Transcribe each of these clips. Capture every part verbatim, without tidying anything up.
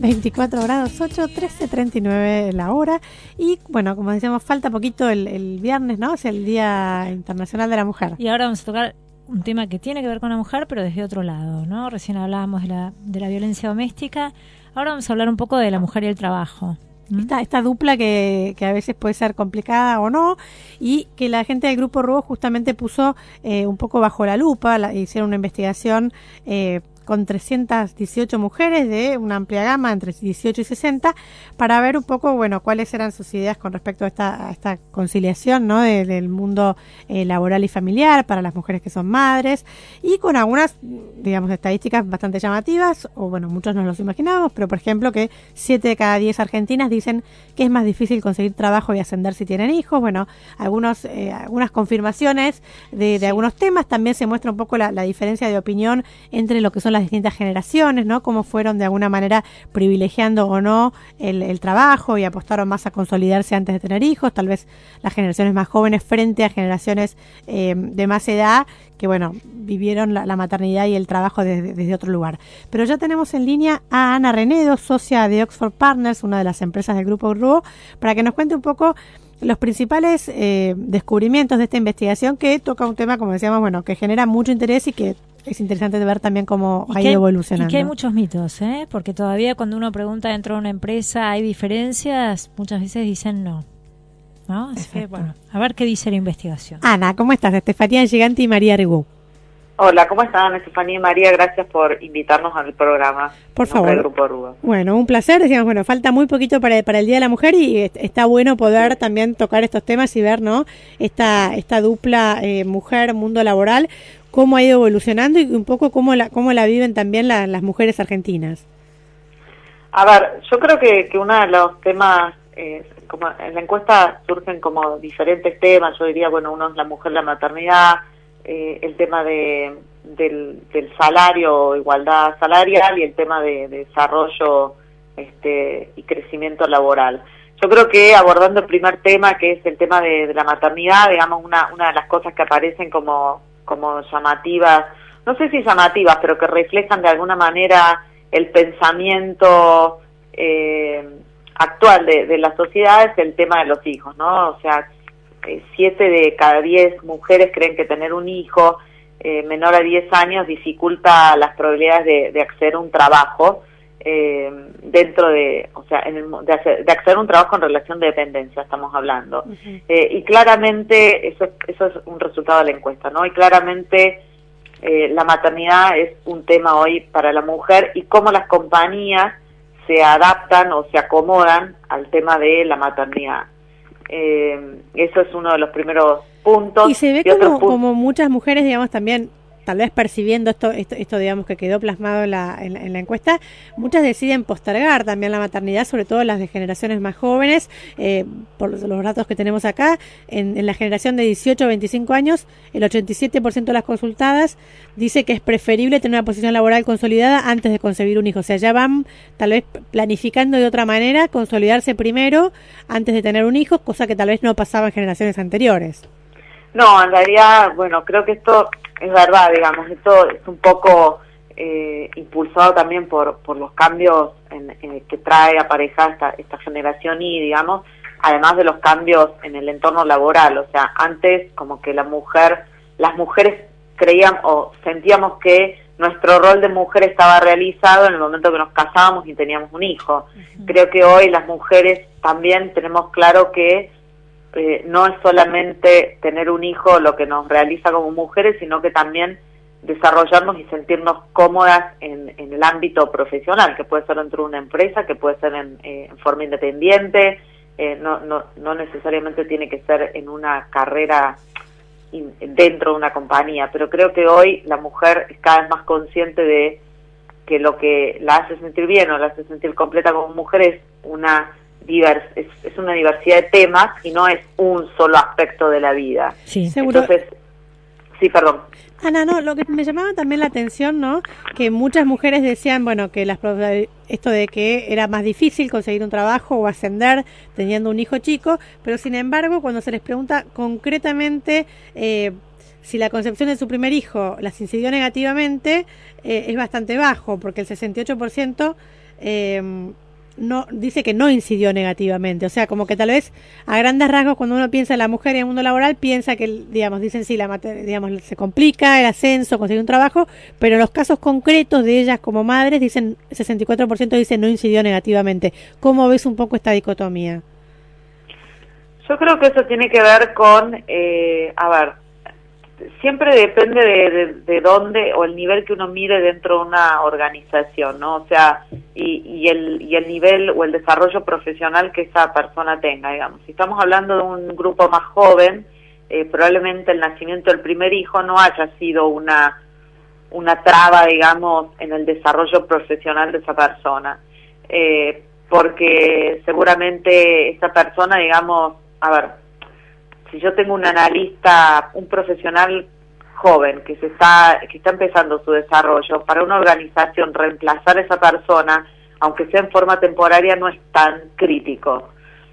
veinticuatro grados ocho, trece treinta y nueve la hora. Y bueno, como decíamos, falta poquito el, el viernes, ¿no? Es el Día Internacional de la Mujer. Y ahora vamos a tocar un tema que tiene que ver con la mujer, pero desde otro lado, ¿no? Recién hablábamos de la, de la violencia doméstica. Ahora vamos a hablar un poco de la mujer y el trabajo. ¿Mm? Esta, esta dupla que, que a veces puede ser complicada o no, y que la gente del Grupo Rubo justamente puso eh, un poco bajo la lupa, la, hicieron una investigación eh, con trescientas dieciocho mujeres de una amplia gama, entre dieciocho y sesenta, para ver un poco, bueno, cuáles eran sus ideas con respecto a esta, a esta conciliación, ¿no? De, del mundo eh, laboral y familiar para las mujeres que son madres, y con algunas, digamos, estadísticas bastante llamativas, o bueno, muchos nos los imaginábamos, pero por ejemplo que siete de cada diez argentinas dicen que es más difícil conseguir trabajo y ascender si tienen hijos. Bueno, algunos, eh, algunas confirmaciones de, de sí. algunos temas. También se muestra un poco la, la diferencia de opinión entre lo que son las distintas generaciones, ¿no? Cómo fueron de alguna manera privilegiando o no el, el trabajo y apostaron más a consolidarse antes de tener hijos, tal vez las generaciones más jóvenes frente a generaciones eh, de más edad que, bueno, vivieron la, la maternidad y el trabajo desde, desde otro lugar. Pero ya tenemos en línea a Ana Renedo, socia de Oxford Partners, una de las empresas del Grupo Rubo, para que nos cuente un poco los principales eh, descubrimientos de esta investigación, que toca un tema, como decíamos, bueno, que genera mucho interés y que es interesante de ver también cómo ha ido evolucionando. Y que hay muchos mitos, ¿eh? Porque todavía cuando uno pregunta dentro de una empresa, ¿hay diferencias? Muchas veces dicen no. ¿No? Así que, bueno, a ver qué dice la investigación. Ana, ¿cómo estás? Estefanía Gigante y María Rigú. Hola, ¿cómo están? Estefanía y María, gracias por invitarnos al programa. Por favor. Del Grupo Rubo. Bueno, un placer. Decíamos, bueno, falta muy poquito para, para el Día de la Mujer y está bueno poder también tocar estos temas y ver, ¿no? Esta, esta dupla eh, mujer-mundo laboral, cómo ha ido evolucionando y un poco cómo la, cómo la viven también la, las mujeres argentinas. A ver, yo creo que, que uno de los temas, eh, como en la encuesta surgen como diferentes temas. Yo diría, bueno, uno es la mujer, la maternidad, Eh, el tema de del, del salario, igualdad salarial, y el tema de, de desarrollo este, y crecimiento laboral. Yo creo que abordando el primer tema, que es el tema de, de la maternidad, digamos, una una de las cosas que aparecen como como llamativas, no sé si llamativas, pero que reflejan de alguna manera el pensamiento eh, actual de, de la sociedad, es el tema de los hijos, ¿no? O sea, siete de cada diez mujeres creen que tener un hijo eh, menor a diez años dificulta las probabilidades de, de acceder a un trabajo eh, dentro de, o sea, en el, de, hacer, de acceder a un trabajo en relación de dependencia, estamos hablando. Uh-huh. eh, y claramente eso, eso es un resultado de la encuesta, ¿no? Y claramente eh, la maternidad es un tema hoy para la mujer, y cómo las compañías se adaptan o se acomodan al tema de la maternidad. Eh, eso es uno de los primeros puntos. Y se ve y como, punto... como muchas mujeres, digamos, también, tal vez percibiendo esto, esto, esto digamos, que quedó plasmado en la, en la, en la encuesta, muchas deciden postergar también la maternidad, sobre todo las de generaciones más jóvenes. Eh, por los, los datos que tenemos acá, en, en la generación de dieciocho a veinticinco años, el ochenta y siete por ciento de las consultadas dice que es preferible tener una posición laboral consolidada antes de concebir un hijo. O sea, ya van tal vez planificando de otra manera, consolidarse primero antes de tener un hijo, cosa que tal vez no pasaba en generaciones anteriores. No, en realidad, bueno, creo que esto es verdad, digamos, esto es un poco eh, impulsado también por por los cambios en, en que trae aparejada esta, esta generación Y, digamos, además de los cambios en el entorno laboral. O sea, antes como que la mujer, las mujeres creían o sentíamos que nuestro rol de mujer estaba realizado en el momento que nos casábamos y teníamos un hijo. Uh-huh. Creo que hoy las mujeres también tenemos claro que Eh, no es solamente tener un hijo lo que nos realiza como mujeres, sino que también desarrollarnos y sentirnos cómodas en, en el ámbito profesional, que puede ser dentro de una empresa, que puede ser en, eh, en forma independiente, eh, no, no, no necesariamente tiene que ser en una carrera in, dentro de una compañía, pero creo que hoy la mujer es cada vez más consciente de que lo que la hace sentir bien o la hace sentir completa como mujer es una Divers, es, es una diversidad de temas y no es un solo aspecto de la vida. Sí, seguro. Entonces, sí, perdón. Ana, no, lo que me llamaba también la atención, ¿no? Que muchas mujeres decían, bueno, que las esto de que era más difícil conseguir un trabajo o ascender teniendo un hijo chico, pero sin embargo, cuando se les pregunta concretamente eh, si la concepción de su primer hijo las incidió negativamente, eh, es bastante bajo, porque el sesenta y ocho por ciento eh, no dice que no incidió negativamente, o sea, como que tal vez a grandes rasgos cuando uno piensa en la mujer y en el mundo laboral piensa que, digamos, dicen sí, la digamos se complica el ascenso, conseguir un trabajo, pero en los casos concretos de ellas como madres dicen sesenta y cuatro por ciento dice no incidió negativamente. ¿Cómo ves un poco esta dicotomía? Yo creo que eso tiene que ver con, eh, a ver, siempre depende de, de, de dónde o el nivel que uno mire dentro de una organización, ¿no? O sea, y, y el y el nivel o el desarrollo profesional que esa persona tenga, digamos. Si estamos hablando de un grupo más joven, eh, probablemente el nacimiento del primer hijo no haya sido una una traba, digamos, en el desarrollo profesional de esa persona, eh, porque seguramente esa persona, digamos, a ver, si yo tengo un analista, un profesional joven que se está que está empezando su desarrollo, para una organización reemplazar a esa persona, aunque sea en forma temporaria, no es tan crítico.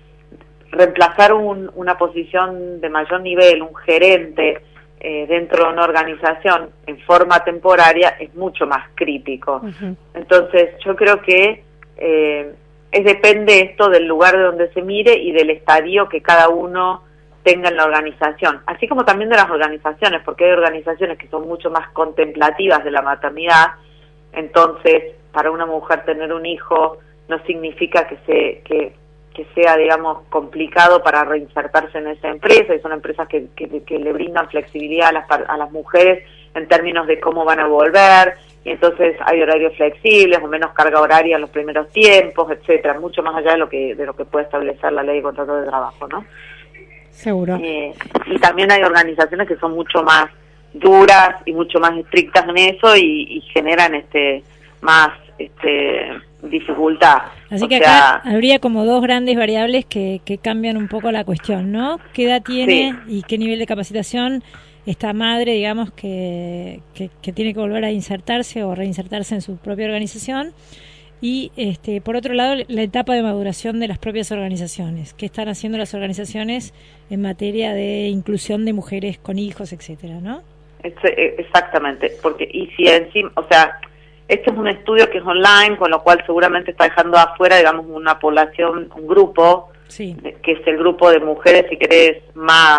Reemplazar un, una posición de mayor nivel, un gerente eh, dentro de una organización en forma temporaria es mucho más crítico. Uh-huh. Entonces, yo creo que eh, es depende esto del lugar de donde se mire y del estadio que cada uno tenga en la organización, así como también de las organizaciones, porque hay organizaciones que son mucho más contemplativas de la maternidad. Entonces, para una mujer tener un hijo no significa que se que, que sea, digamos, complicado para reinsertarse en esa empresa, y son empresas que, que, que le brindan flexibilidad a las, a las mujeres en términos de cómo van a volver, y entonces hay horarios flexibles o menos carga horaria en los primeros tiempos, etcétera, mucho más allá de lo que de lo que puede establecer la ley de contrato de trabajo, ¿no? Seguro. Eh, y también hay organizaciones que son mucho más duras y mucho más estrictas en eso y, y generan este más este dificultad. Así o que sea, acá habría como dos grandes variables que, que cambian un poco la cuestión, ¿no? ¿Qué edad tiene sí. y qué nivel de capacitación esta madre, digamos, que, que, que tiene que volver a insertarse o reinsertarse en su propia organización? Y, este, por otro lado, la etapa de maduración de las propias organizaciones. ¿Qué están haciendo las organizaciones en materia de inclusión de mujeres con hijos, etcétera, no? Exactamente, porque y si encima, o sea, este es un estudio que es online, con lo cual seguramente está dejando afuera, digamos, una población, un grupo, sí. que es el grupo de mujeres, si querés, más,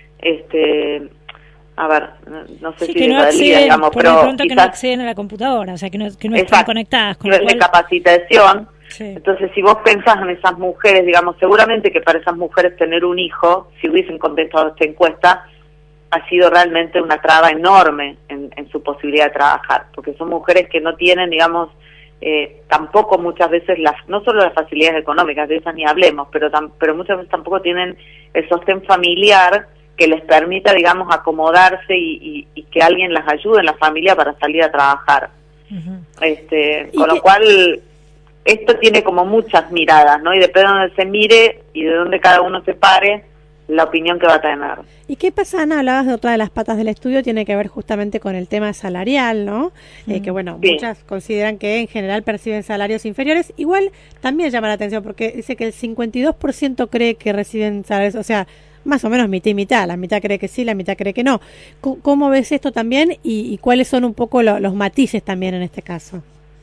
este... a ver, no, no sé sí, si que de no acceden, realidad, digamos, por pero de pronto quizás, que no acceden a la computadora, o sea, que no, que no están exacto, conectadas. Con nivel lo cual... de capacitación. Sí. Entonces, si vos pensás en esas mujeres, digamos, seguramente que para esas mujeres tener un hijo, si hubiesen contestado esta encuesta, ha sido realmente una traba enorme en, en su posibilidad de trabajar, porque son mujeres que no tienen, digamos, eh, tampoco muchas veces, las no solo las facilidades económicas, de esas ni hablemos, pero, tam, pero muchas veces tampoco tienen el sostén familiar que les permita, digamos, acomodarse y, y, y que alguien las ayude en la familia para salir a trabajar. Uh-huh. Este, con lo que... cual, esto tiene como muchas miradas, ¿no? Y depende de dónde se mire y de dónde cada uno se pare, la opinión que va a tener. ¿Y qué pasa, Ana? Hablabas de otra de las patas del estudio, tiene que ver justamente con el tema salarial, ¿no? Mm. Eh, que bueno, sí. muchas consideran que en general perciben salarios inferiores. Igual también llama la atención porque dice que el cincuenta y dos por ciento cree que reciben salarios, o sea, más o menos mitad y mitad, la mitad cree que sí, la mitad cree que no. C- ¿Cómo ves esto también y, y cuáles son un poco lo, los matices también en este caso?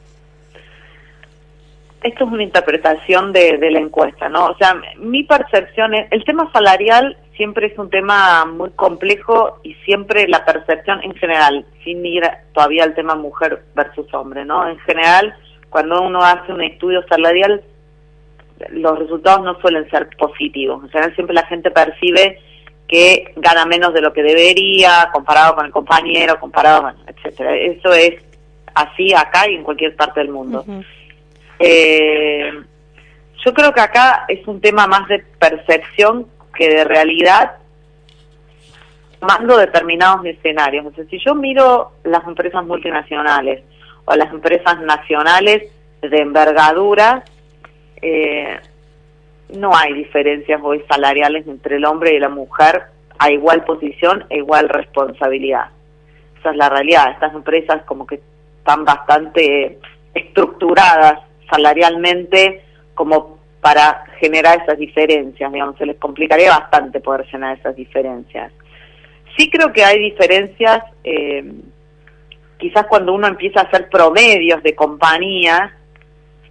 Esto es una interpretación de, de la encuesta, ¿no? O sea, mi percepción es, el tema salarial siempre es un tema muy complejo y siempre la percepción en general, sin ir todavía al tema mujer versus hombre, ¿no? En general, cuando uno hace un estudio salarial, los resultados no suelen ser positivos. En general siempre la gente percibe que gana menos de lo que debería, comparado con el compañero, comparado con, etcétera. Eso es así acá y en cualquier parte del mundo. Uh-huh. Eh, yo creo que acá es un tema más de percepción que de realidad, tomando determinados escenarios. O sea, si yo miro las empresas multinacionales o las empresas nacionales de envergadura, eh, no hay diferencias hoy salariales entre el hombre y la mujer a igual posición e igual responsabilidad. Esa es la realidad. Estas empresas como que están bastante estructuradas salarialmente como para generar esas diferencias, digamos, se les complicaría bastante poder generar esas diferencias. Sí creo que hay diferencias, eh, quizás cuando uno empieza a hacer promedios de compañías,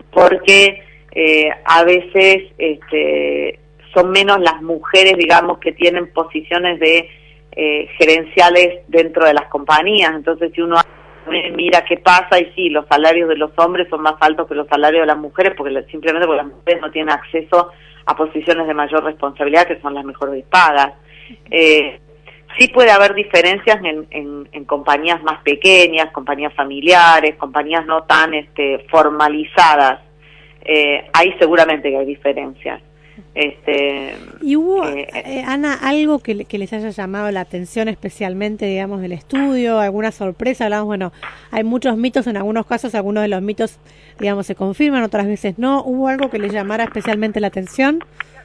porque eh, a veces este, son menos las mujeres, digamos, que tienen posiciones de eh, gerenciales dentro de las compañías. Entonces, si uno mira qué pasa, y sí, los salarios de los hombres son más altos que los salarios de las mujeres, porque simplemente porque las mujeres no tienen acceso a posiciones de mayor responsabilidad, que son las mejores pagas. Eh, sí puede haber diferencias en, en, en compañías más pequeñas, compañías familiares, compañías no tan este, formalizadas. Eh, ahí seguramente que hay diferencias. Este, ¿Y hubo, eh, eh, Ana, algo que, que les haya llamado la atención especialmente, digamos, del estudio? ¿Alguna sorpresa? Hablamos, bueno, hay muchos mitos, en algunos casos algunos de los mitos, digamos, se confirman, otras veces no. ¿Hubo algo que les llamara especialmente la atención?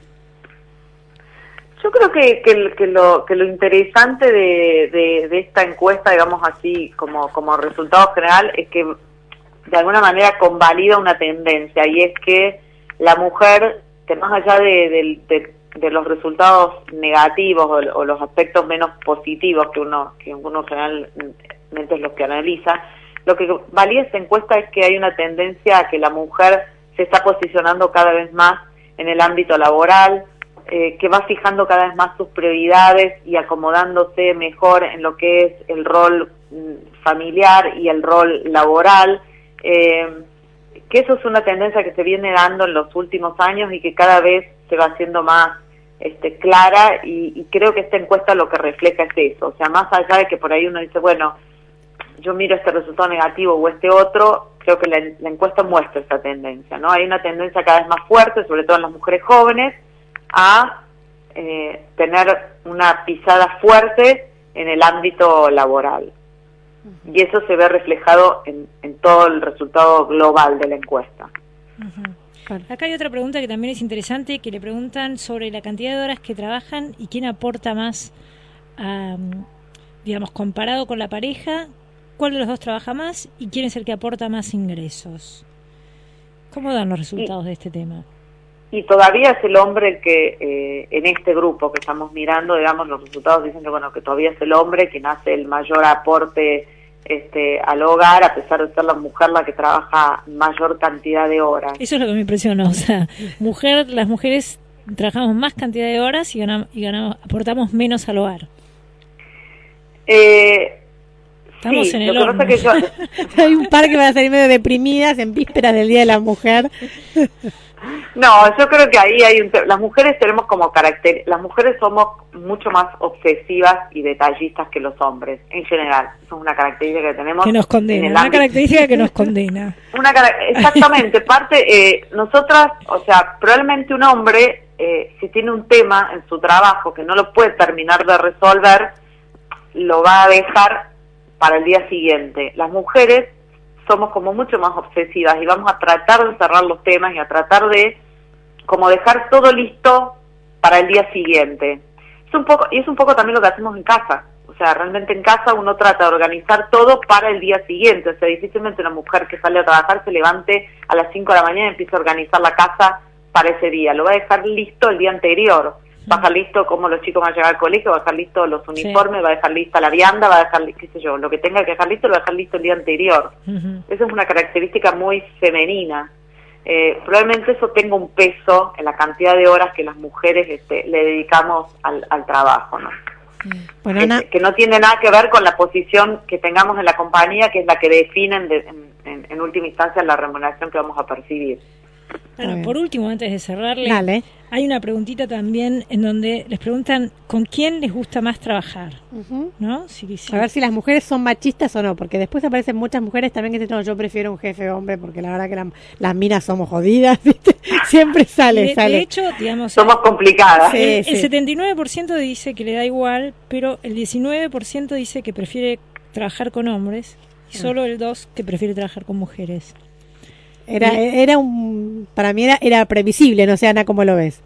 Yo creo que, que, que, lo, que lo interesante de, de, de esta encuesta, digamos así, como, como resultado general, es que de alguna manera convalida una tendencia, y es que la mujer, que más allá de, de, de, de los resultados negativos o, o los aspectos menos positivos que uno que uno generalmente es los que analiza, lo que valida esta encuesta es que hay una tendencia a que la mujer se está posicionando cada vez más en el ámbito laboral, eh, que va fijando cada vez más sus prioridades y acomodándose mejor en lo que es el rol mm, familiar y el rol laboral, eh, que eso es una tendencia que se viene dando en los últimos años y que cada vez se va haciendo más este, clara, y, y creo que esta encuesta lo que refleja es eso. O sea, más allá de que por ahí uno dice, bueno, yo miro este resultado negativo o este otro, creo que la, la encuesta muestra esta tendencia, ¿no? Hay una tendencia cada vez más fuerte, sobre todo en las mujeres jóvenes, a eh, tener una pisada fuerte en el ámbito laboral. Y eso se ve reflejado en, en todo el resultado global de la encuesta. Uh-huh. Acá hay otra pregunta que también es interesante, que le preguntan sobre la cantidad de horas que trabajan y quién aporta más, um, digamos, comparado con la pareja, cuál de los dos trabaja más y quién es el que aporta más ingresos. ¿Cómo dan los resultados y, de este tema? Y todavía es el hombre el que, eh, en este grupo que estamos mirando, digamos, los resultados dicen que, bueno, que todavía es el hombre quien hace el mayor aporte este, al hogar, a pesar de ser la mujer la que trabaja mayor cantidad de horas. Eso es lo que me impresionó, o sea, mujer, las mujeres trabajamos más cantidad de horas y ganamos, y ganamos aportamos menos al hogar. Eh, Estamos sí, en el lo que horno. pasa que yo... Hay un par que van a salir medio deprimidas en vísperas del Día de la Mujer. No, yo creo que ahí hay un te- las mujeres tenemos como carácter, las mujeres somos mucho más obsesivas y detallistas que los hombres, en general. Eso es una característica que tenemos. Que nos condena, una ámbito. característica que nos condena. Una cara- exactamente, parte, eh, nosotras, o sea, probablemente un hombre, eh, si tiene un tema en su trabajo que no lo puede terminar de resolver, lo va a dejar para el día siguiente. Las mujeres somos como mucho más obsesivas y vamos a tratar de cerrar los temas y a tratar de como dejar todo listo para el día siguiente. Es un poco, y es un poco también lo que hacemos en casa. O sea, realmente en casa uno trata de organizar todo para el día siguiente. O sea, difícilmente una mujer que sale a trabajar se levante a las cinco de la mañana y empiece a organizar la casa para ese día. Lo va a dejar listo el día anterior. Va a dejar listo cómo los chicos van a llegar al colegio, va a dejar listo los uniformes, sí. Va a dejar lista la vianda, va a dejar, qué sé yo, lo que tenga que dejar listo, lo va a dejar listo el día anterior. Uh-huh. Esa es una característica muy femenina. Eh, probablemente eso tenga un peso en la cantidad de horas que las mujeres este, le dedicamos al, al trabajo, ¿no? Bueno, que, Ana... que no tiene nada que ver con la posición que tengamos en la compañía, que es la que define de, en, en, en última instancia la remuneración que vamos a percibir. Bueno, por último, antes de cerrarle, Dale. Hay una preguntita también en donde les preguntan con quién les gusta más trabajar, uh-huh. ¿no? Si, si... A ver si las mujeres son machistas o no, porque después aparecen muchas mujeres también que dicen, no, yo prefiero un jefe hombre, porque la verdad que la, las minas somos jodidas, ¿viste? Siempre sale, de, sale. De hecho, digamos... Somos complicadas. Sí, el, sí. el setenta y nueve por ciento dice que le da igual, pero el diecinueve por ciento dice que prefiere trabajar con hombres, y solo el dos por ciento que prefiere trabajar con mujeres. Era, era un, para mí era, era previsible, no sé, Ana, ¿cómo lo ves?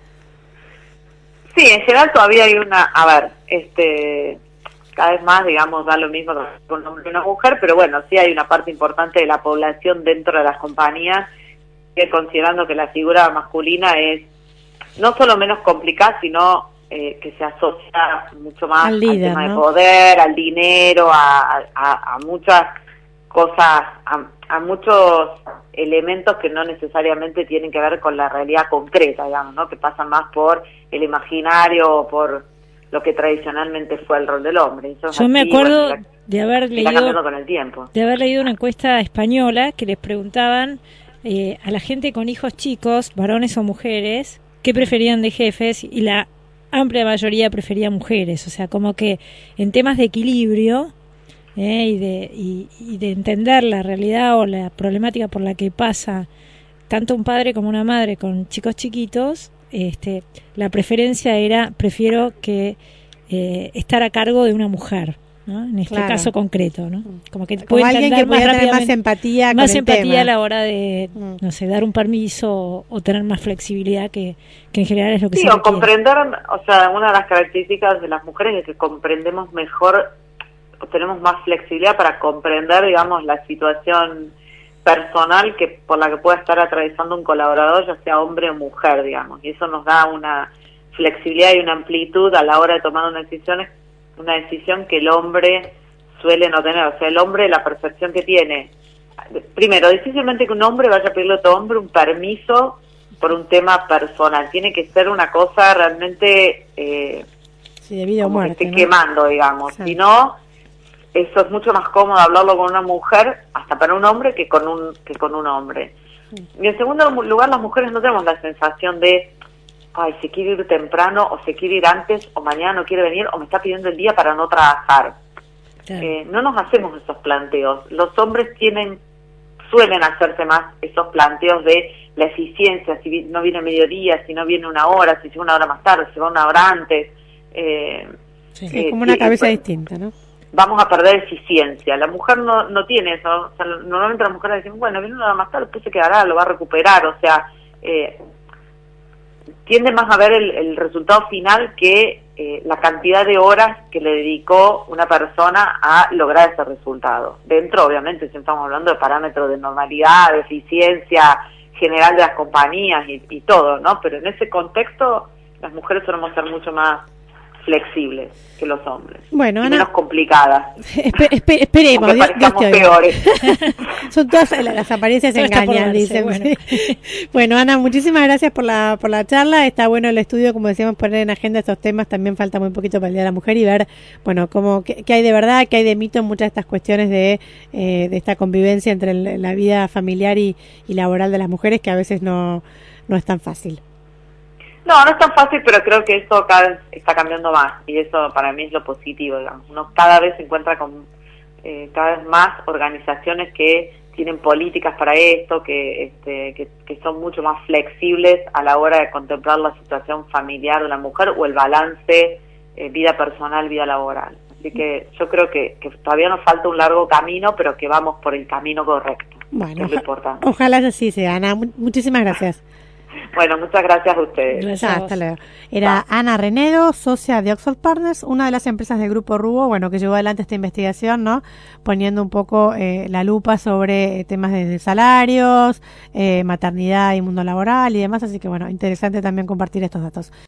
Sí, en general todavía hay una, a ver, este, cada vez más, digamos, da lo mismo con un hombre y una mujer, pero bueno, sí hay una parte importante de la población dentro de las compañías que considerando que la figura masculina es no solo menos complicada, sino eh, que se asocia mucho más al, líder, al tema ¿no? de poder, al dinero, a, a, a muchas cosas, a, a muchos elementos que no necesariamente tienen que ver con la realidad concreta, digamos, ¿no? Que pasan más por el imaginario o por lo que tradicionalmente fue el rol del hombre. Eso Yo me así, acuerdo bueno, de haber está leído cambiando con el tiempo. de haber leído una encuesta española que les preguntaban eh, a la gente con hijos chicos, varones o mujeres, qué preferían de jefes, y la amplia mayoría prefería mujeres. O sea, como que en temas de equilibrio eh, y, de, y, y de entender la realidad o la problemática por la que pasa tanto un padre como una madre con chicos chiquitos, este, la preferencia era, prefiero que eh, estar a cargo de una mujer, ¿no? En este Claro. caso concreto, ¿no? Como que Como puede alguien entender que pueda más tener más rápidamente, empatía más con el empatía tema. a la hora de, Mm. no sé, dar un permiso o, o tener más flexibilidad, que, que en general es lo que Sí, se o requiere. comprender, o sea, una de las características de las mujeres es que comprendemos mejor, o tenemos más flexibilidad para comprender, digamos, la situación personal que por la que pueda estar atravesando un colaborador, ya sea hombre o mujer, digamos, y eso nos da una flexibilidad y una amplitud a la hora de tomar una decisión, una decisión que el hombre suele no tener. O sea, el hombre, la percepción que tiene, primero, difícilmente que un hombre vaya a pedirle a otro hombre un permiso por un tema personal, tiene que ser una cosa realmente eh, Sí, de vida o como muerte, que esté ¿no? quemando, digamos, Sí. si no, eso es mucho más cómodo hablarlo con una mujer, hasta para un hombre, que con un que con un hombre. Y en segundo lugar, las mujeres no tenemos la sensación de, ay, se quiere ir temprano, o se quiere ir antes, o mañana no quiere venir, o me está pidiendo el día para no trabajar. Claro. Eh, no nos hacemos esos planteos. Los hombres tienen, suelen hacerse más esos planteos de la eficiencia, si vi- no viene a mediodía, si no viene una hora, si llega una hora más tarde, si va una hora antes. Eh, Sí. Sí, eh, como una sí, cabeza eh, distinta, ¿no? vamos a perder eficiencia. La mujer no no tiene eso. O sea, normalmente las mujeres dicen, bueno, viene una hora más tarde, después se quedará, lo va a recuperar. O sea, eh, tiende más a ver el, el resultado final que eh, la cantidad de horas que le dedicó una persona a lograr ese resultado. Dentro, obviamente, siempre estamos hablando de parámetros de normalidad, de eficiencia general de las compañías y, y todo, ¿no? Pero en ese contexto, las mujeres solemos ser mucho más flexibles que los hombres. Bueno, y Ana, menos complicadas. espe- espe- esperemos, Aunque Dios, Dios parezcamos te oiga. peores. Son todas las, las apariencias Todo está por engañan, verse, dicen. bueno. Bueno, Ana, muchísimas gracias por la por la charla. Está bueno el estudio, como decíamos, poner en agenda estos temas. También falta muy poquito para el Día de la Mujer y ver, bueno, cómo qué, qué hay de verdad, qué hay de mito en muchas de estas cuestiones de, eh, de esta convivencia entre el- la vida familiar y, y laboral de las mujeres, que a veces no, no es tan fácil. No, no es tan fácil, pero creo que eso cada vez está cambiando más, y eso para mí es lo positivo, digamos. Uno cada vez se encuentra con eh, cada vez más organizaciones que tienen políticas para esto, que, este, que, que son mucho más flexibles a la hora de contemplar la situación familiar de la mujer o el balance eh, vida personal, vida laboral. Así que yo creo que, que todavía nos falta un largo camino, pero que vamos por el camino correcto, que Bueno, es lo oja- importante. ojalá así sea, Ana. Mu- muchísimas gracias. Bueno, muchas gracias a ustedes. Gracias Ya, a vos. hasta luego. Era Ana Renedo, socia de Oxford Partners, una de las empresas del Grupo Rubo, bueno, que llevó adelante esta investigación, ¿no? Poniendo un poco eh, la lupa sobre eh, temas de, de salarios, eh, maternidad y mundo laboral y demás. Así que, bueno, interesante también compartir estos datos.